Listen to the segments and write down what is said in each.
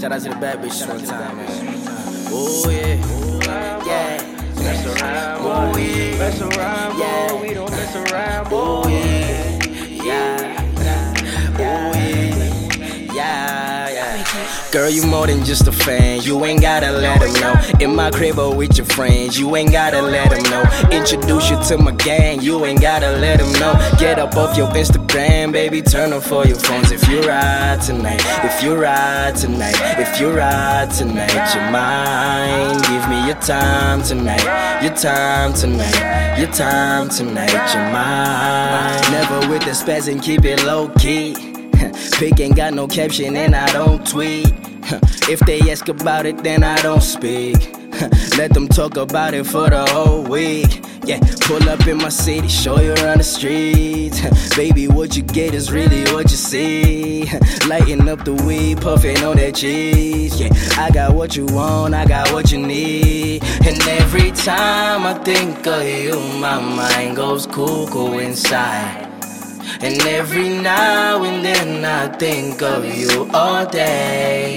Shout out to the bad bitches one time, man. Oh yeah, yeah. Mess around, boy. Oh yeah, Mess around, boy. yeah. We don't mess around, boy. Oh yeah, yeah. Oh yeah, yeah, yeah. Girl, you more than just a fan. You ain't gotta let them know. In my crib or with your friends, you ain't gotta let them know. Introduce you to my gang, you ain't gotta let them know. Get up off your Instagram, baby, turn on for your phones. If you ride tonight, if you ride tonight, if you ride tonight, you're mine. Give me your time tonight, your time tonight, your time tonight, you're mine. Never with the spaz and keep it low key. Pick ain't got no caption and I don't tweet. If they ask about it, then I don't speak. Let them talk about it for the whole week. Yeah, pull up in my city, show you around the streets. Baby, what you get is really what you see. Lighting up the weed, puffing on that cheese. Yeah, I got what you want, I got what you need. And every time I think of you, my mind goes cuckoo inside. And every now and then I think of you all day,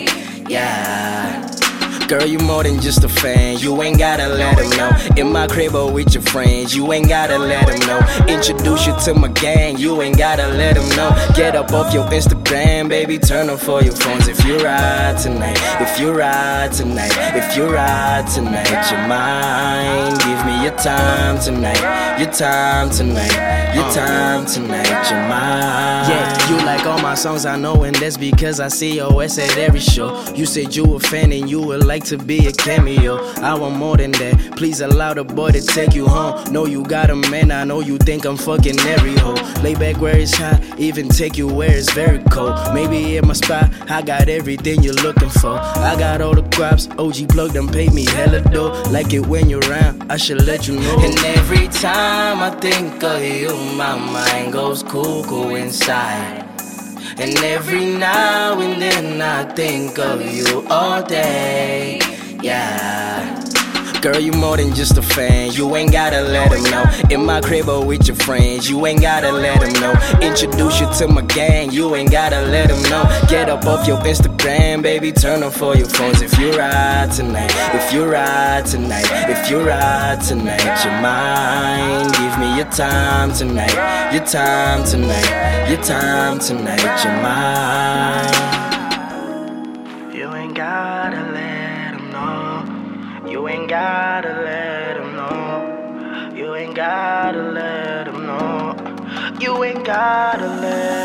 yeah. Girl, you more than just a fan, you ain't gotta let them know. In my crib or with your friends, you ain't gotta let them know. Introduce you to my gang, you ain't gotta let them know. Get up off your Instagram, baby, turn on for your phones. If you ride tonight, if you ride tonight, if you ride tonight, you're mine. Give me your time tonight, your time tonight, your time tonight, you're mine. Yeah, you like all my songs, I know, and that's because I see your ass at every show. You said you a fan and you would like to be a cameo. I want more than that. Please allow the boy to take you home. Know you got a man, I know you think I'm fucking every hoe. Lay back where it's hot, even take you where it's very cold. Maybe at my spot, I got everything you're looking for. I got all the crops, OG plug them, pay me hella dough. Like it when you're around, I should let you know. And every time I think of you, my mind goes cuckoo inside. And every now and then I think of you all day, yeah. Girl, you more than just a fan, you ain't gotta let them know. In my crib or with your friends, you ain't gotta let them know. Introduce you to my gang, you ain't gotta let them know. Get up off your Instagram, baby, turn on for your phones. If you ride tonight, if you ride tonight, if you ride tonight, you're mine. Give me your time tonight, your time tonight, your time tonight, you're mine. You ain't gotta let them know. You ain't gotta let them know. You ain't gotta let them know. You ain't gotta let